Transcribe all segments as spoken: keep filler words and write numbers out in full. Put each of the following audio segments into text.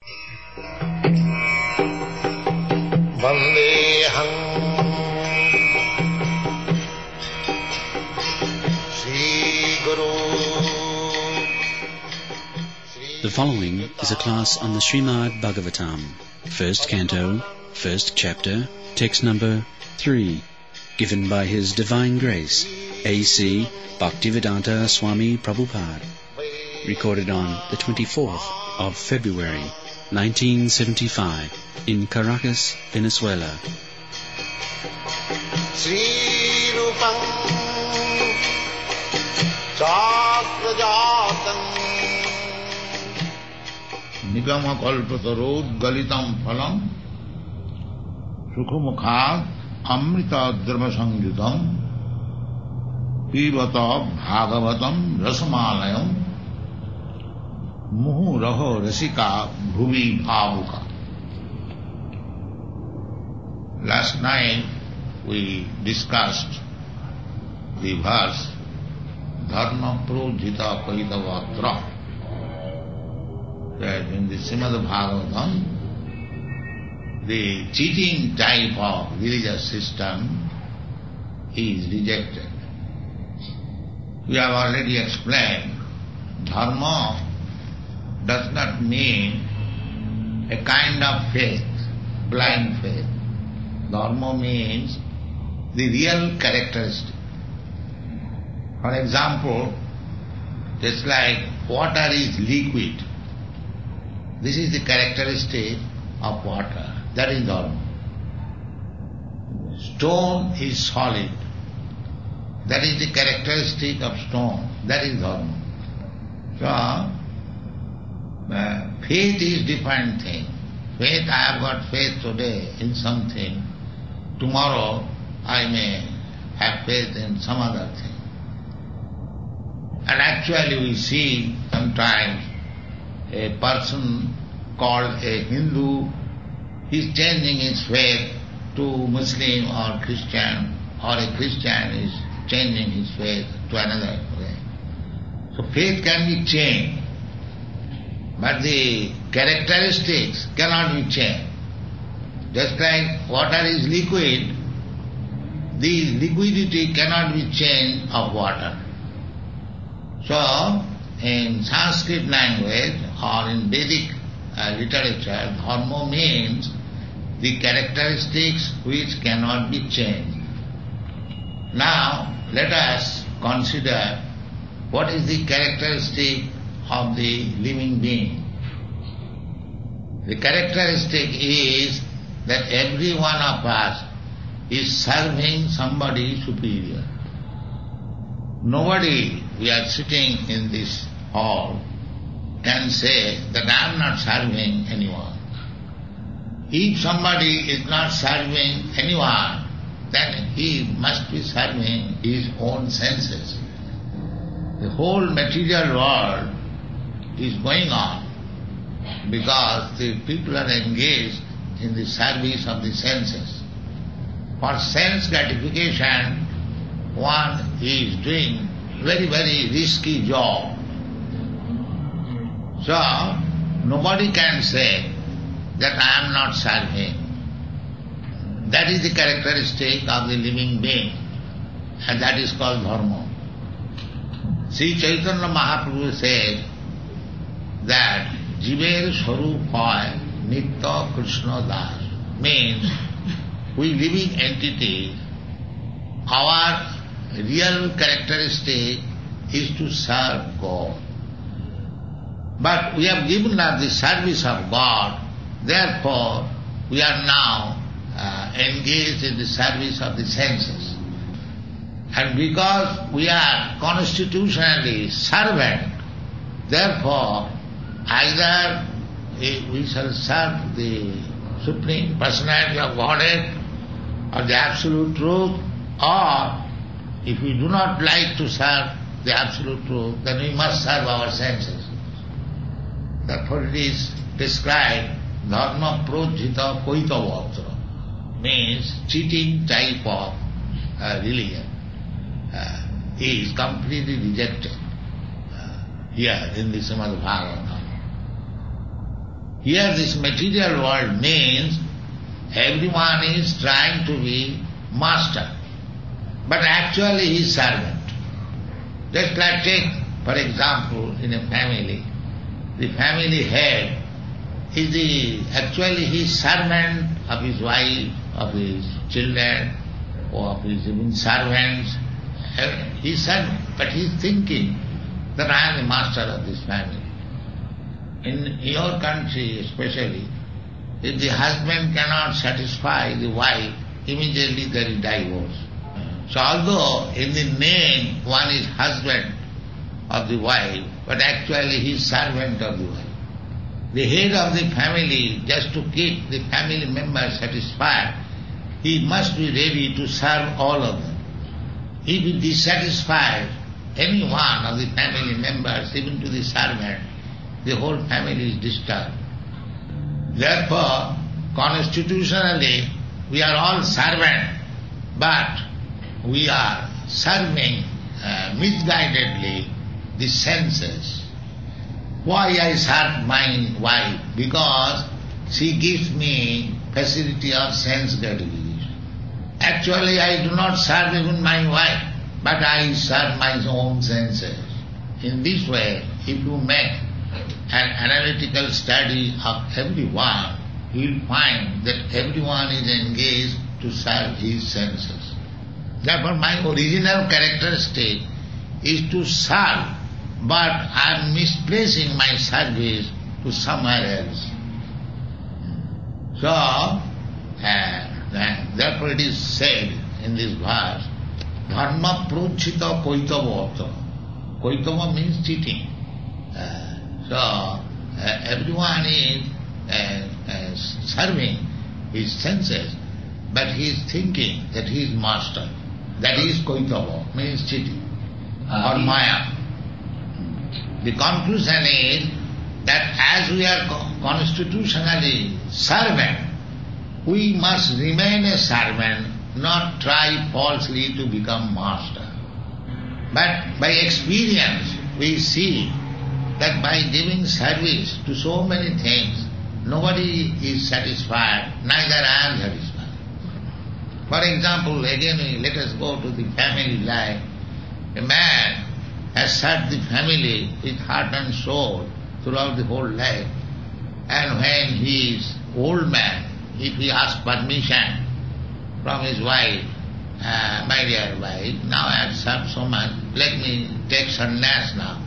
Vandeham Sri Guru. The following is a class on the Srimad Bhagavatam, first canto, first chapter, text number three, given by His Divine Grace, A C Bhaktivedanta Swami Prabhupada, recorded on the twenty-fourth of February, nineteen seventy-five, in Caracas, Venezuela. Sri Rupam Chakrajatam Nigama kalpatarod galitam phalam Sukhumukhad amrita dharma sangyutam Pivata bhagavatam rasamalayam Muhu raho rasika bhuvi bhavuka. Last night we discussed the verse Dharma Prodhita Kaitavatra, that in the Srimad Bhagavatam the cheating type of religious system is rejected. We have already explained Dharma does not mean a kind of faith, blind faith. Dharma means the real characteristic. For example, just like water is liquid, this is the characteristic of water, that is Dharma. Stone is solid, that is the characteristic of stone, that is Dharma. So, Uh, faith is different thing. Faith, I have got faith today in something. Tomorrow I may have faith in some other thing. And actually we see sometimes a person called a Hindu is changing his faith to Muslim or Christian, or a Christian is changing his faith to another way. So faith can be changed, but the characteristics cannot be changed. Just like water is liquid, the liquidity cannot be changed of water. So, in Sanskrit language or in Vedic uh, literature, dharma means the characteristics which cannot be changed. Now, let us consider what is the characteristic of the living being. The characteristic is that every one of us is serving somebody superior. Nobody, we are sitting in this hall, can say that I am not serving anyone. If somebody is not serving anyone, then he must be serving his own senses. The whole material world is going on because the people are engaged in the service of the senses. For sense gratification, one is doing very, very risky job. So, nobody can say that I am not serving. That is the characteristic of the living being, and that is called dharma. Sri Chaitanya Mahaprabhu said that Jiver Swarup hoy Nitya Krishna Das, means we living entities, our real characteristic is to serve God. But we have given up the service of God, therefore we are now uh, engaged in the service of the senses. And because we are constitutionally servant, therefore either we shall serve the Supreme Personality of Godhead or the Absolute Truth, or if we do not like to serve the Absolute Truth, then we must serve our senses. Therefore it is described, Dharma Prodhita Kaitavatra, means cheating type of uh, religion. Uh, he is completely rejected uh, here in the Srimad Bhagavatam. Here this material world means everyone is trying to be master, but actually he is servant. Just like take, for example, in a family, the family head is the, actually he is servant of his wife, of his children, or of his even servants. He is servant, but he is thinking that I am the master of this family. In your country especially, if the husband cannot satisfy the wife, immediately there is divorce. So although in the name one is husband of the wife, but actually he is servant of the wife. The head of the family, just to keep the family members satisfied, he must be ready to serve all of them. If he dissatisfies any one of the family members, even to the servant, the whole family is disturbed. Therefore, constitutionally, we are all servants, but we are serving uh, misguidedly the senses. Why I serve my wife? Because she gives me facility of sense gratification. Actually, I do not serve even my wife, but I serve my own senses. In this way, if you make an analytical study of everyone, you will find that everyone is engaged to serve his senses. Therefore, my original characteristic is to serve, but I am misplacing my service to somewhere else. So, uh, therefore it is said in this verse, dharma prochita koitava. Koitava means cheating. Uh, so, uh, everyone is uh, uh, serving his senses, but he is thinking that he is master. That is koitava, means cheating, uh, or maya. The conclusion is that as we are constitutionally servant, we must remain a servant, not try falsely to become master. But by experience we see that by giving service to so many things, nobody is satisfied, neither I am satisfied. For example, again let us go to the family life. A man has served the family with heart and soul throughout the whole life. And when he is old man, if he asks permission from his wife, uh, my dear wife, now I have served so much, let me take sannyas now.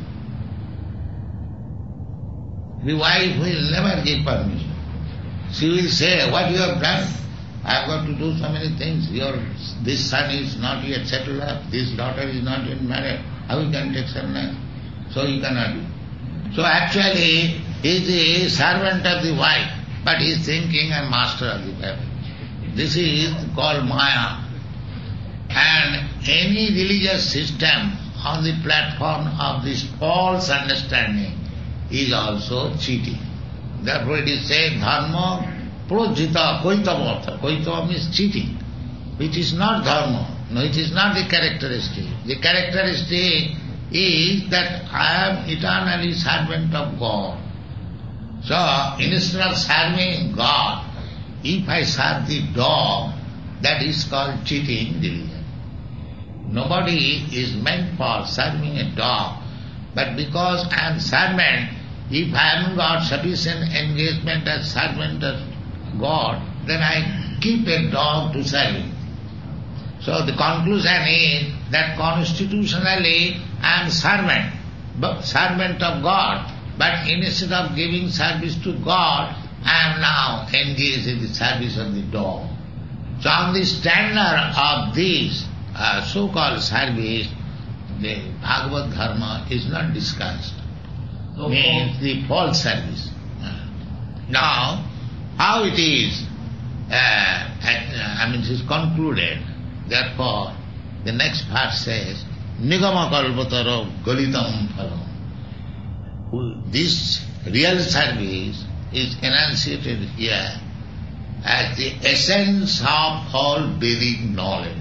The wife will never give permission. She will say, what you have done? I have got to do so many things. Your this son is not yet settled up, this daughter is not yet married. How you can take sannyas? So you cannot do. So actually, he is a servant of the wife, but he is thinking I am master of the family. This is called maya. And any religious system on the platform of this false understanding is also cheating. Therefore it is said, dharma projita koitava. Koitava means cheating, which is not dharma. No, it is not the characteristic. The characteristic is that I am eternally servant of God. So, instead of serving God, if I serve the dog, that is called cheating religion. Nobody is meant for serving a dog, but because I am servant, if I haven't got sufficient engagement as servant of God, then I keep a dog to serve him. So the conclusion is that constitutionally I am servant, but servant of God, but instead of giving service to God, I am now engaged in the service of the dog. So on the standard of this uh, so-called service, the Bhagavad Dharma is not discussed. So means the false service. Uh, now, how it is, uh, at, I mean it is concluded, therefore the next verse says, Nigama kalpatara galitam phalam. This real service is enunciated here as the essence of all Vedic knowledge.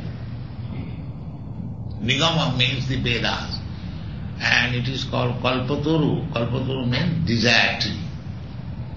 Nigama means the Vedas, and it is called kalpataru. Kalpataru means desire tree.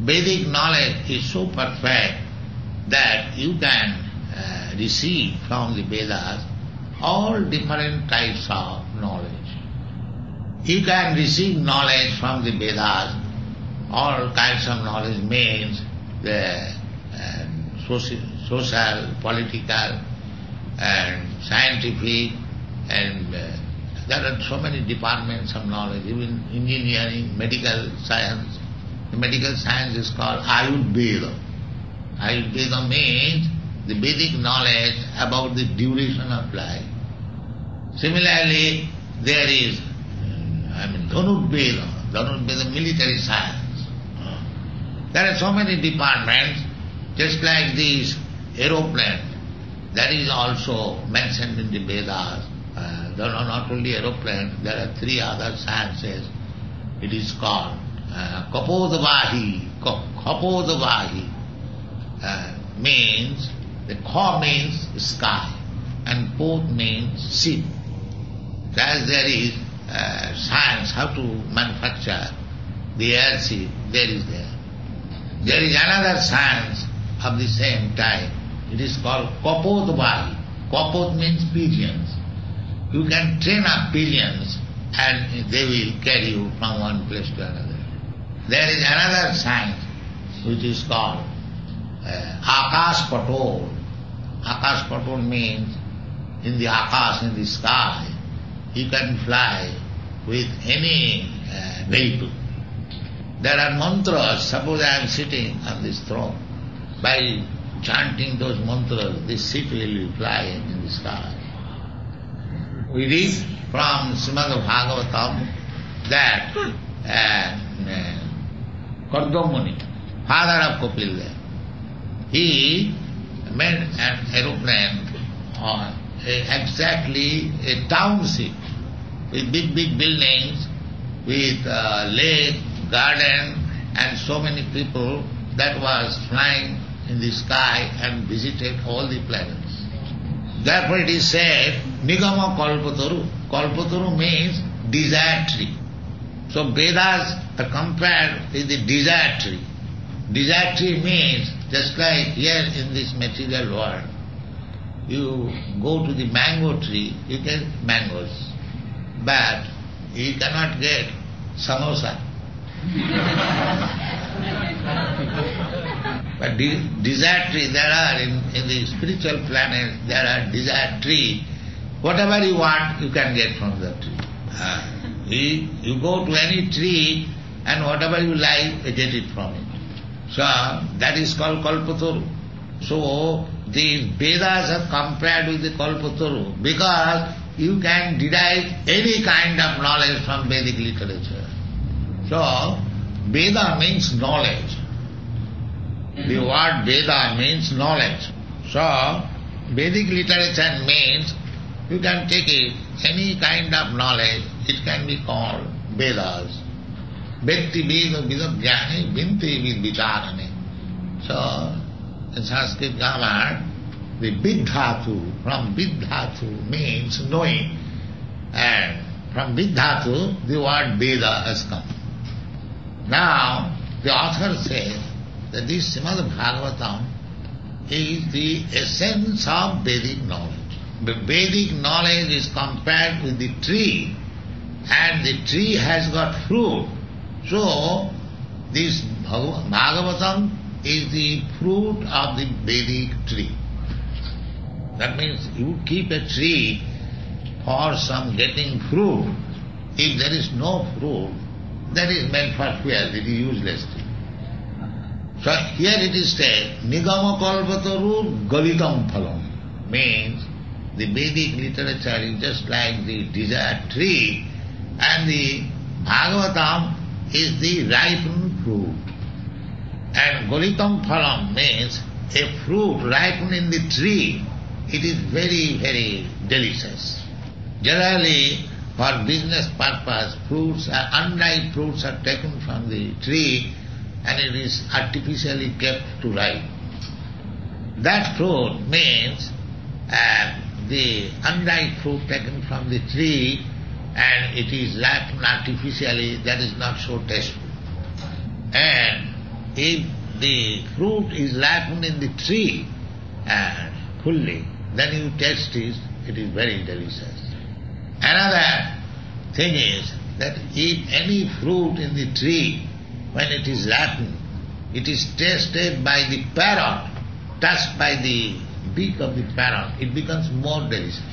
Vedic knowledge is so perfect that you can uh, receive from the Vedas all different types of knowledge. You can receive knowledge from the Vedas, all kinds of knowledge means the uh, social, social, political and scientific, and uh, there are so many departments of knowledge, even engineering, medical science. The medical science is called Ayurveda. Ayurveda means the Vedic knowledge about the duration of life. Similarly, there is, I mean, Dhanurveda, Dhanurveda military science. There are so many departments, just like this aeroplane, that is also mentioned in the Vedas. Uh, there are not only aeroplane, there are three other sciences. It is called uh, Kapodavahi. Kapodavahi uh, means, the Ka means sky and Pod means ship. As there is uh, science how to manufacture the airship, there is there. There is another science of the same type. It is called Kapodavahi. Kapod means pigeons. You can train up pigeons and they will carry you from one place to another. There is another science which is called uh, Akash Patol. Akash Patol means in the Akash, in the sky, you can fly with any uh, vehicle. There are mantras. Suppose I am sitting on this throne. By chanting those mantras, this seat will fly in the sky. We read from Srimad Bhagavatam that uh, uh, Kardamuni, father of Kapila, he made an aeroplane or a, exactly a township with big, big buildings, with uh, lake, garden, and so many people that was flying in the sky and visited all the planets. Therefore it is said, Nigama Kalpataru. Kalpataru means desire tree. So Vedas are compared with the desire tree. Desire tree means, just like here in this material world, you go to the mango tree, you get mangoes, but you cannot get samosa. But de- desire tree, there are in, in the spiritual planet, there are desire tree. Whatever you want, you can get from the tree. Uh, you, you go to any tree and whatever you like, you get it from it. So that is called Kalpataru. So the Vedas are compared with the Kalpataru because you can derive any kind of knowledge from Vedic literature. So Veda means knowledge. The word Veda means knowledge. So Vedic literature means you can take it, any kind of knowledge, it can be called Vedas. Vetti Veda Vidajnani Vinti Vidvicharane. So in Sanskrit grammar, the Vidhatu, from Vidhatu means knowing. And from Vidhatu, the word Veda has come. Now, the author says that this Srimad Bhagavatam is the essence of Vedic knowledge. The Vedic knowledge is compared with the tree, and the tree has got fruit. So, this Bhagavatam is the fruit of the Vedic tree. That means you keep a tree for some getting fruit. If there is no fruit, that is meant for fuel, it is useless tree. So here it is said, Nigama Kalpataru Galitam Phalam, means the Vedic literature is just like the desired tree, and the Bhagavatam is the ripened fruit. And Galitam Phalam means a fruit ripened in the tree. It is very, very delicious. Generally, for business purpose, fruits, are, unripe fruits are taken from the tree and it is artificially kept to ripe. That fruit means uh, the unripe fruit taken from the tree and it is ripened artificially, that is not so tasteful. And if the fruit is ripened in the tree and fully, then you taste it, it is very delicious. Another thing is that if any fruit in the tree, when it is ripened, it is tasted by the parrot, touched by the beak of the parrot, it becomes more delicious.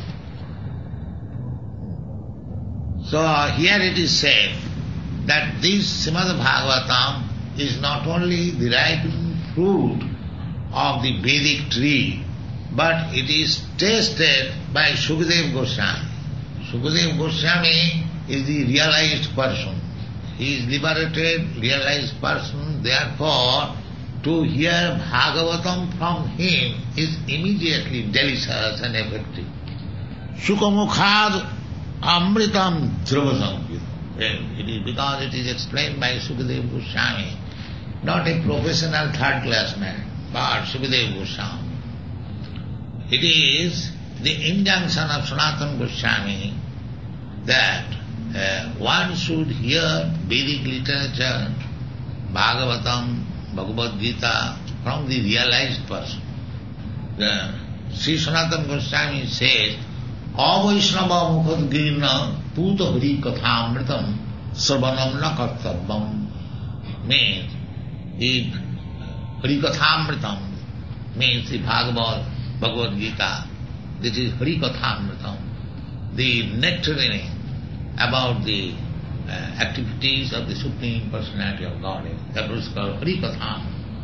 So here it is said that this Srimad Bhagavatam is not only the ripened fruit of the Vedic tree, but it is tasted by Sukadeva Goswami. Sukadeva Goswami is the realized person. He is liberated, realized person, therefore to hear Bhagavatam from him is immediately delicious and effective. Sukamukhad amritam dhravasankita. It is because it is explained by Sukadeva Goswami, not a professional third class man, but Sukadeva Goswami. It is the injunction of Sanatana Goswami that uh, one should hear Vedic literature, Bhagavatam, Bhagavad Gita from the realized person. The Sri Sanatana Goswami says, Avaishnava mukhad girna puta hari kathamritam sarvanam na kartabam. Means, if hari kathamritam means the Bhagavad, Bhagavad Gita, this is hari kathamritam, the nectarine about the uh, activities of the Supreme Personality of Godhead. That was called hari katham.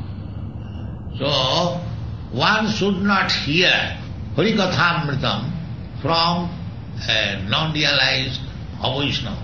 So, one should not hear hari kathamritam from a non-realized Vaishnava.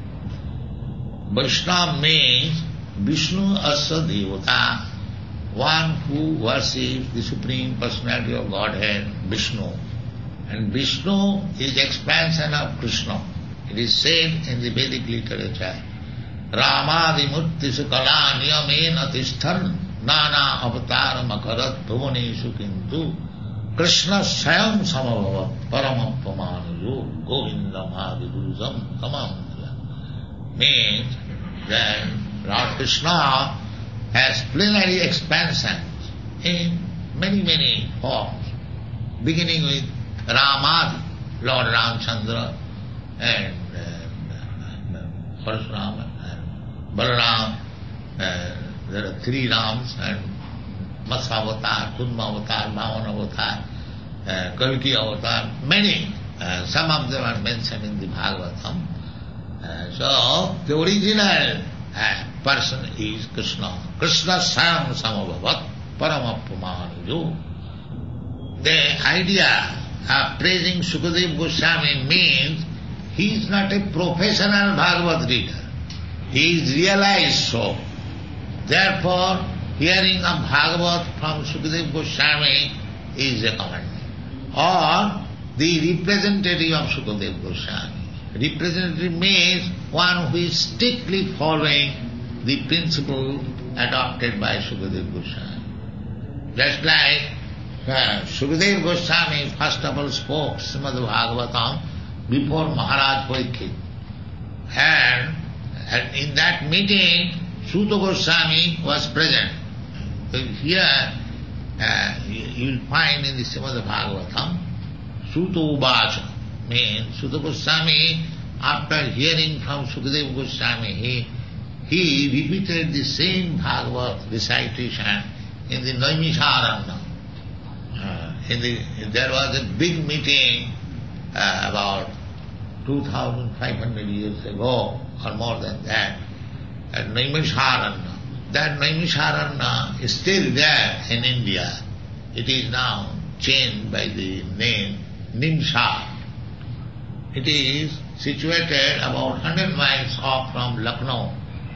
Vaishnava means Vishnu Asa Devata, one who worships the Supreme Personality of Godhead, Vishnu. And Vishnu is expansion of Krishna. It is said in the Vedic literature, Ramadimurti sukala niyamena tisthan nana avataram akarat bhuvaneshu kintu Krishna Swayam Samabhava Paramapamanayo Govindam Aviduzam Tamam. Means that Lord Krishna has plenary expansions in many, many forms, beginning with Ramadi, Lord Ramchandra, and uh, Parashurama, and Balaram, uh, there are three Rams, and Matsya Avatar, Kurma Avatar, Bhavan Avatar, uh, Kalki Avatar, many. Uh, some of them are mentioned in the Bhagavatam. Uh, so, the original uh, person is Krishna. Krishna Swayam Samabhavat Paramapamanayo. The idea of praising Sukadeva Goswami means he is not a professional Bhagavad reader. He is realized so. Therefore, hearing of Bhagavat from Sukadeva Goswami is recommended. Or the representative of Sukadeva Goswami. Representative means one who is strictly following the principle adopted by Sukadeva Goswami. Just like uh, Sukadeva Goswami first of all spoke Srimad Bhagavatam before Maharaj Parikshit. And, and in that meeting, Suta Goswami was present. So here uh, you will find in the Srimad Bhagavatam, Suta Uvacha means Suta Goswami, after hearing from Sukadeva Goswami, he, he repeated the same Bhagavat recitation in the Naimisharanya. Uh, in the, there was a big meeting uh, about two thousand five hundred years ago, or more than that, at Naimisharanya. That Naimisharanya is still there in India. It is now changed by the name Nimsha. It is situated about one hundred miles off from Lucknow.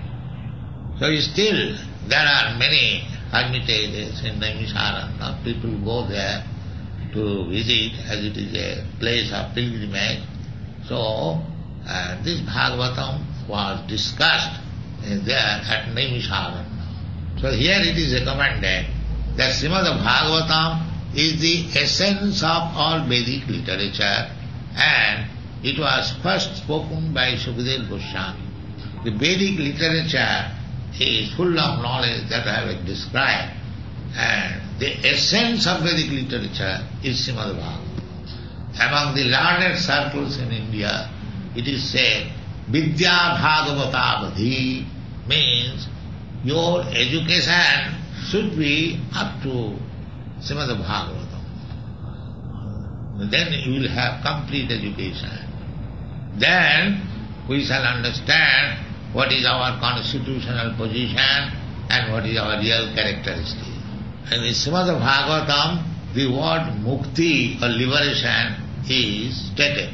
So still there are many hermitages in Naimisharanya. People go there to visit as it is a place of pilgrimage. So uh, this Bhagavatam was discussed there at Naimisharanya. So here it is recommended that Srimad Bhagavatam is the essence of all Vedic literature, and it was first spoken by Sukadeva Goswami. The Vedic literature is full of knowledge that I have described. And the essence of Vedic literature is Srimad Bhagavatam. Among the learned circles in India, it is said, Vidya Bhagavatavadhi means your education should be up to Srimad Bhagavatam. Then you will have complete education. Then we shall understand what is our constitutional position and what is our real characteristic. And in Srimad Bhagavatam, the word mukti or liberation is stated.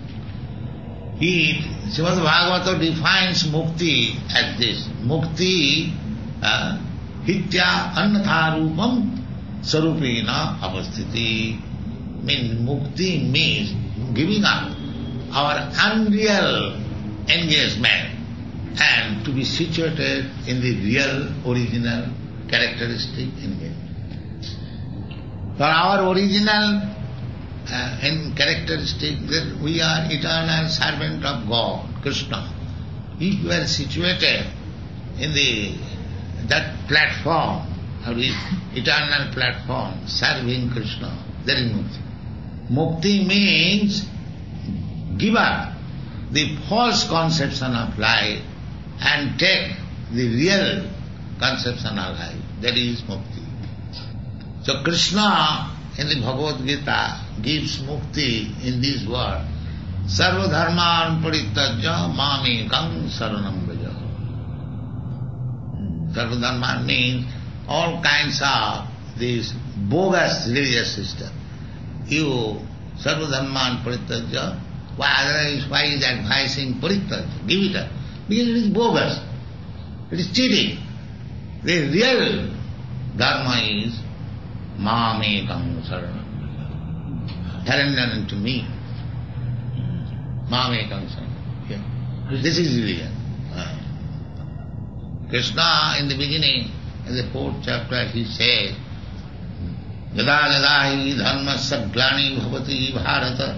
He, Srimad Bhagavatam defines mukti as this. Mukti uh, hitya annatha rupam sarupena avasthiti. Means mukti means giving up our unreal engagement and to be situated in the real, original, characteristic engagement. For our original uh, and characteristic, that we are eternal servant of God, Krishna. If you are situated in the that platform, or the eternal platform, serving Krishna, there is mukti. Mukti means give up the false conception of life and take the real conception of life. That is mukti. So Krishna in the Bhagavad Gita gives mukti in this word. Sarva dharman parityajya mamekam saranam vraja. Sarva dharman means all kinds of this bogus religious system. You, sarva dharman parityajya, why otherwise why is advising parityajya? Give it up. Because it is bogus. It is cheating. The real dharma is mamekam saranam. Surrender unto me. Mamekam saranam. Yeah. This is religion. Krishna in the beginning, in the fourth chapter, he says, Yada yada hi dharmasya glani bhavati bharata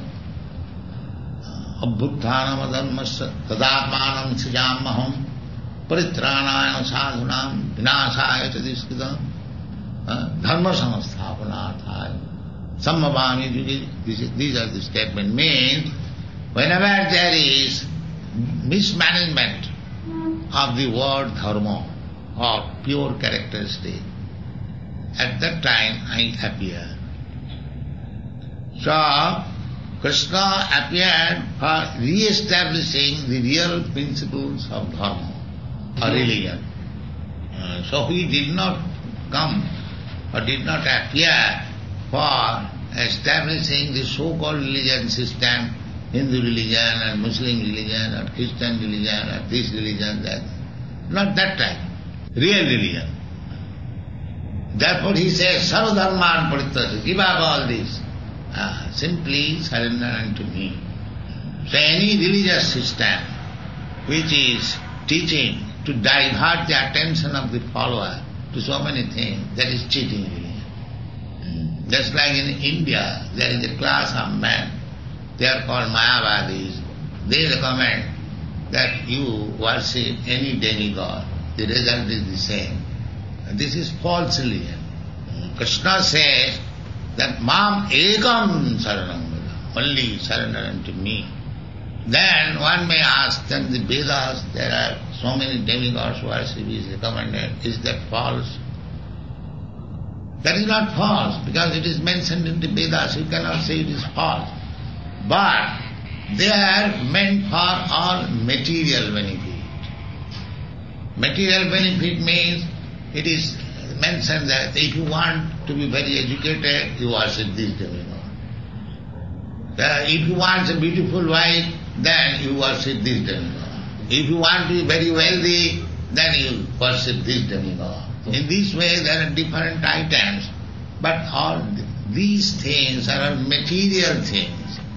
abhutthanam adharmasya tadatmanam srijamaham paritranayana sadhunam vinasaya chadiskidam dharma samasthapanarthaya sammavami. These are the statements. Means, whenever there is mismanagement of the word dharma or pure characteristic, at that time I appear. So, Krishna appeared for re-establishing the real principles of dharma or religion. Uh, so he did not come or did not appear for establishing the so-called religion system, Hindu religion and Muslim religion or Christian religion or this religion, that. Not that type. Real religion. Therefore he says, Sarva dharman parityajya, give up all this. Uh, simply surrender unto me. So any religious system which is teaching to divert the attention of the follower to so many things, that is cheating religion. Just like in India, there is a class of men, they are called Mayavadis. They recommend that you worship any demigod. The result is the same. This is false religion. Krishna says that Mam ekam saranam vraja, only surrender unto me. Then one may ask, then the Vedas, there are so many demigods worship is recommended. Is that false? That is not false, because it is mentioned in the Vedas. You cannot say it is false. But they are meant for all material benefit. Material benefit means it is mentioned that if you want to be very educated, you worship this demigod. Uh, if you want a beautiful wife, then you worship this demigod. If you want to be very wealthy, then you worship this demigod. In this way there are different items, but all these things are material things.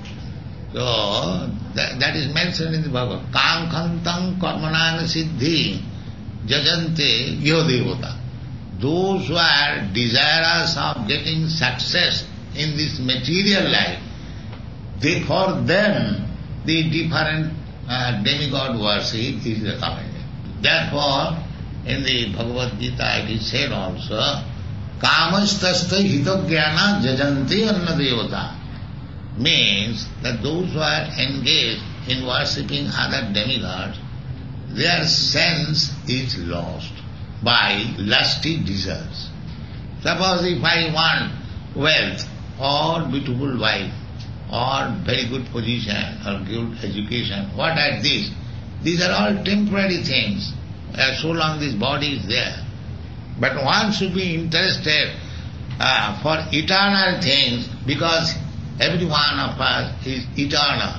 So that, that is mentioned in the Bhagavad. Kam khantam karmanana siddhi jajante yodevata. Those who are desirous of getting success in this material life, they, for them the different uh, demigod worship is recommended. Therefore, In the Bhagavad Gita it is said also, Kamastasta hitogyana jajanti anna devata. Means that those who are engaged in worshipping other demigods, their sense is lost by lusty desires. Suppose if I want wealth or beautiful wife or very good position or good education, what are these? These are all temporary things, uh, so long this body is there. But one should be interested uh, for eternal things, because every one of us is eternal.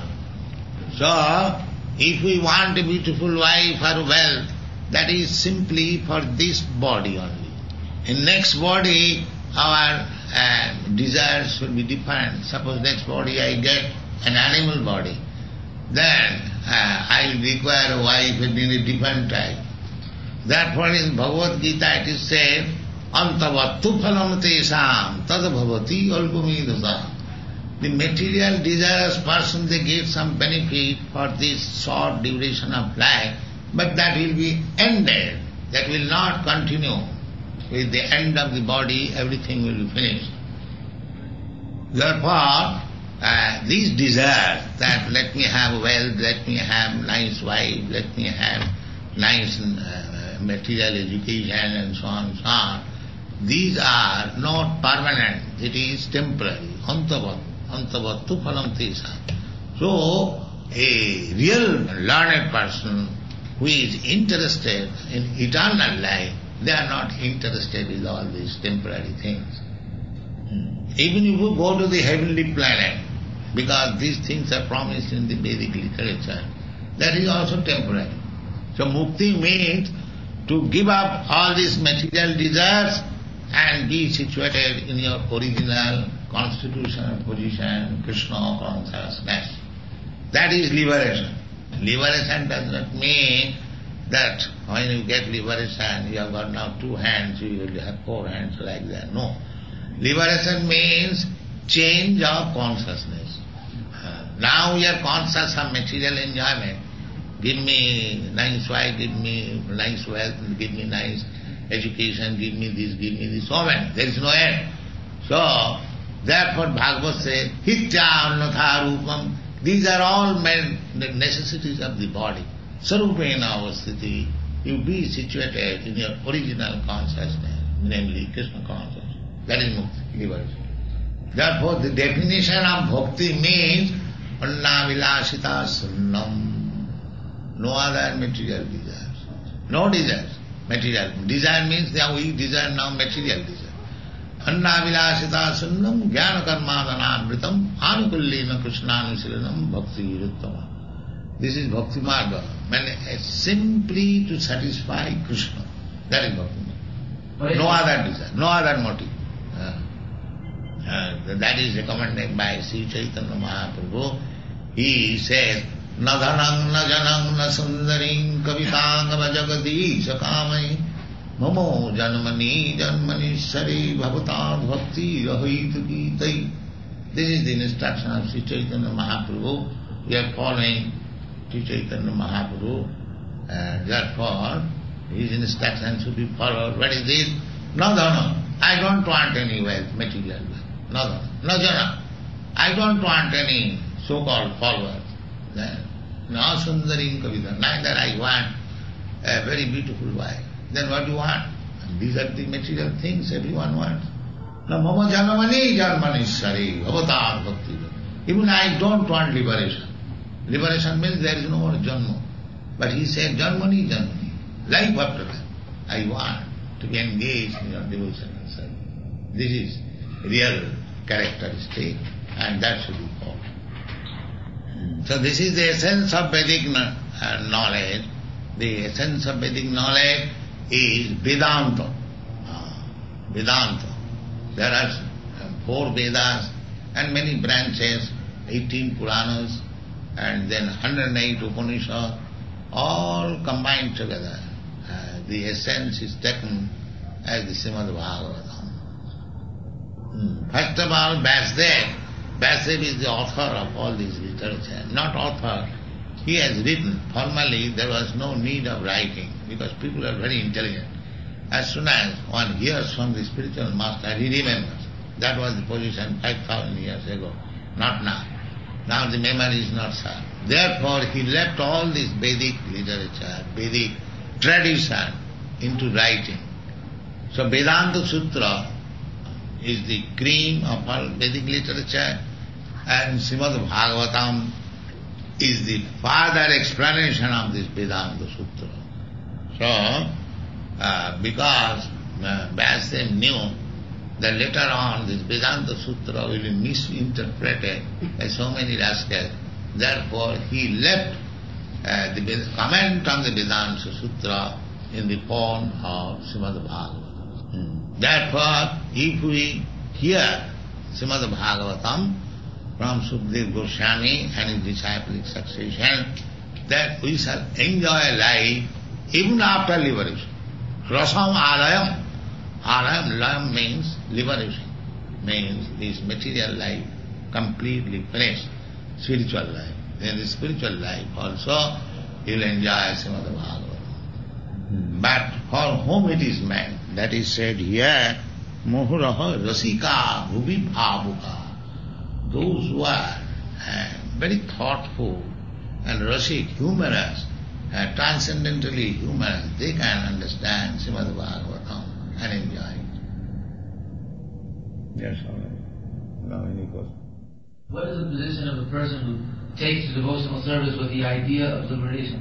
So, if we want a beautiful wife or wealth, that is simply for this body only. In next body, our uh, desires will be different. Suppose next body I get an animal body, then uh, I will require a wife in a different type. Therefore in Bhagavad Gita it is said, Antavattu phalam tesam tad bhavati alpamidasa. The material desirous person, they get some benefit for this short duration of life, but that will be ended. That will not continue. With the end of the body, everything will be finished. Therefore, uh, these desires that let me have wealth, let me have nice wife, let me have nice uh, material education and so on and so on, these are not permanent. It is temporary. Antavat. Antavattu phalam tesa. So, a real learned person who is interested in eternal life, they are not interested in all these temporary things. Even if you go to the heavenly planet, because these things are promised in the Vedic literature, that is also temporary. So mukti means to give up all these material desires and be situated in your original constitutional position, Krishna consciousness. That is liberation. Liberation does not mean that when you get liberation, you have got now two hands, you will have four hands like that. No. Liberation means change of consciousness. Uh, now you are conscious of material enjoyment. Give me nice wife, give me nice wealth, give me nice education, give me this, give me this. So many. There is no end. So, therefore Bhagavad says, Hitya annatha rupam. These are all men, the necessities of the body. Sarupena avasthiti. You be situated in your original consciousness, namely Krishna consciousness. That is mukti, liberation. Therefore the definition of bhakti means anna vilasita sunnam. No other material desires. No desires. Material. Desire means that we desire now material desire. Anna vilasita sunnam jnana karmadhanamritam anukullena krishnanushilanam bhakti ruttama. This is bhakti marga. Mean, simply to satisfy Krishna. That is bhakti marga. No other desire, no other motive. Uh, uh, that is recommended by Sri Chaitanya Mahaprabhu. He says, Na dhanang na janang na sundaring kavitangava jagadisha kamai mamo janmani janmani sari bhavatad bhakti rahitu gitai. This is the instruction of Sri Chaitanya Mahaprabhu. We are following Sri Chaitanya Mahaprabhu. Uh, therefore, his instruction should be followed. What is this? Na dhana. I don't want any wealth, material wealth. Na dhana. Na jana. I don't want any so-called followers. Na sundaring kavita. Neither I want a very beautiful wife. Then what do you want? And these are the material things everyone wants. Na mama janamani janmanishari avatar bhakti. Even I don't want liberation. Liberation means there is no more janma. But he said janmani janmani. Life after life. I want to be engaged in your devotion and service. This is real characteristic, and that should be followed. So this is the essence of Vedic knowledge. The essence of Vedic knowledge is Vedanta. Uh, Vedanta. There are four Vedas and many branches, eighteen Puranas, and then one hundred eight Upanishads, all combined together. Uh, the essence is taken as the Srimad Bhagavatam. Hmm. First of all, Vasudev. Vasudev is the author of all this literature. Not author, he has written. Formally there was no need of writing because people are very intelligent. As soon as one hears from the spiritual master, he remembers. That was the position five thousand years ago, not now. Now the memory is not such. Therefore he left all this Vedic literature, Vedic tradition into writing. So Vedanta Sutra is the cream of all Vedic literature, and Srimad Bhagavatam is the further explanation of this Vedanta Sutra. So, uh, because uh, Vyasadeva knew that later on this Vedanta Sutra will be misinterpreted by so many rascals, therefore he left uh, the comment on the Vedanta Sutra in the form of Srimad Bhagavatam. Hmm. Therefore, if we hear Srimad Bhagavatam from Sukadeva Goswami and his disciplic succession, that we shall enjoy life even after liberation. Rasam alayam. Alayam, layam means liberation, means this material life completely finished, spiritual life. In the spiritual life also you will enjoy Srimad Bhagavatam. But for whom it is meant, that is said here, Mohuraha rasika bhuvi bhavuka. Those who are uh, very thoughtful and rasik, humorous, uh, transcendentally humorous, they can understand Srimad Bhagavatam and enjoy it. Yes, all right. Now any question? What is the position of a person who takes to devotional service with the idea of liberation?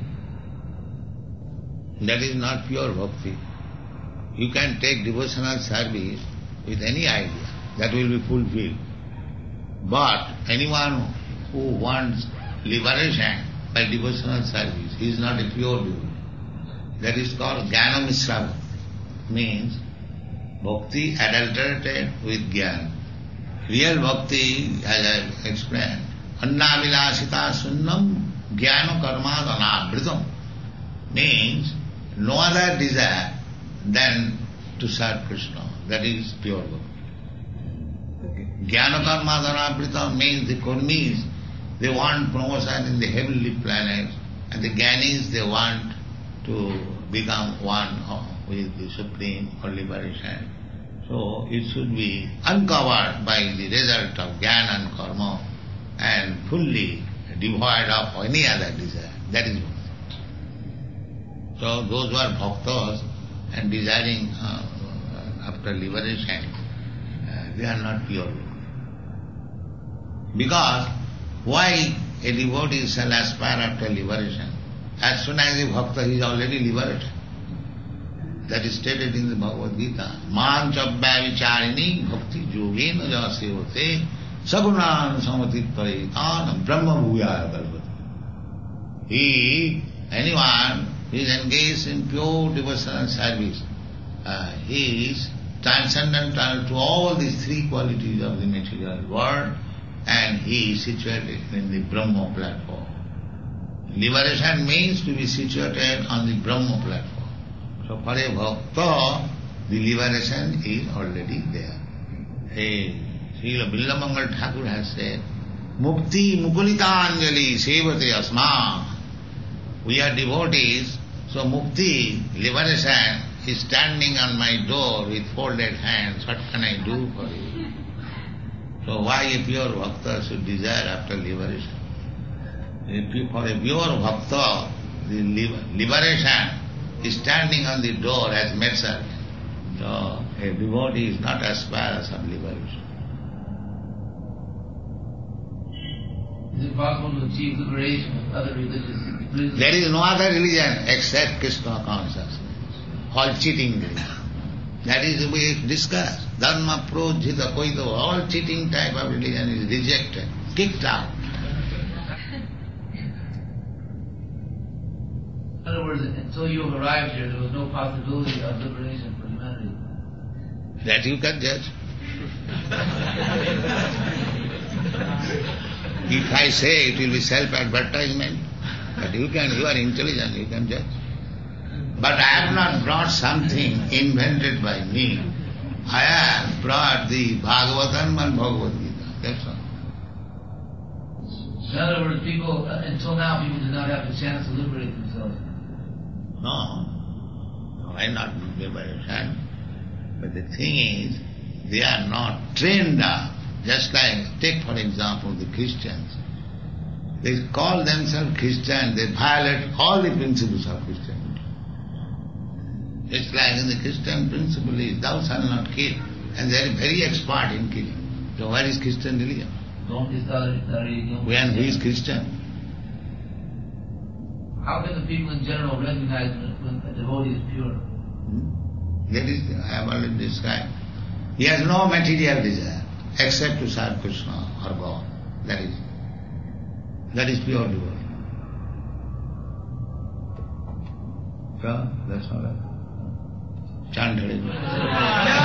That is not pure bhakti. You can take devotional service with any idea, that will be fulfilled. But anyone who wants liberation by devotional service, he is not a pure devotee. That is called jnana misrava, means bhakti adulterated with jnana. Real bhakti, as I explained, anna vilasita sunnam jnana karma dhanavritam, means no other desire than to serve Krishna. That is pure bhakti. Jnana karma dhanavritam means the karmis, they want promotion in the heavenly planets, and the jnanis, they want to become one with the Supreme or liberation. So it should be uncovered by the result of jnana and karma and fully devoid of any other desire. That is bhakti. So those who are bhaktas and desiring uh, after liberation, uh, they are not pure. Because why a devotee shall aspire after liberation? As soon as a bhakta is already liberated. That is stated in the Bhagavad Gita. Man chabhya vicharini bhakti yogena jasevote sagunan samatitparitan brahma bhuyaya kalpati. He, anyone who is engaged in pure devotional service, uh, he is transcendental to all these three qualities of the material world, and he is situated in the Brahma platform. Liberation means to be situated on the Brahma platform. So for a bhakta, the liberation is already there. Hey, Srila Billamangal Thakur has said, Mukti Mukulita Anjali Sevate Asma. We are devotees, so Mukti, liberation, is standing on my door with folded hands. What can I do for you? So why a pure bhakta should desire after liberation? For a pure bhakta, the liberation is standing on the door as medicine. So a devotee is not aspirous of liberation. Is it possible to achieve liberation with other religious religions? There is no other religion except Krishna consciousness. All cheating religion. That is the way it's discussed. Dharma, projita, koito, all cheating type of religion is rejected, kicked out. In other words, until you have arrived here, there was no possibility of liberation for humanity. That you can judge. If I say it will be self-advertisement, but you can, you are intelligent, you can judge. But I have not brought something invented by me. I have brought the Bhagavatam and Bhagavad Gita. That's all. In other words, people, uh, until now, people did not have the chance to liberate themselves. No. Why not liberation? But the thing is, they are not trained up. Just like, take for example the Christians. They call themselves Christian, they violate all the principles of Christianity. It's like in the Christian principle is, thou shalt not kill. And they are very expert in killing. So what is Christian religion? ¿Dónde está la religión? When who is Christian? How can the people in general recognize when a devotee is pure? Hmm? That is, I have already described. He has no material desire except to serve Krishna or God. That is, that is pure devotee. So, that's all right. Chant Hare Krishna.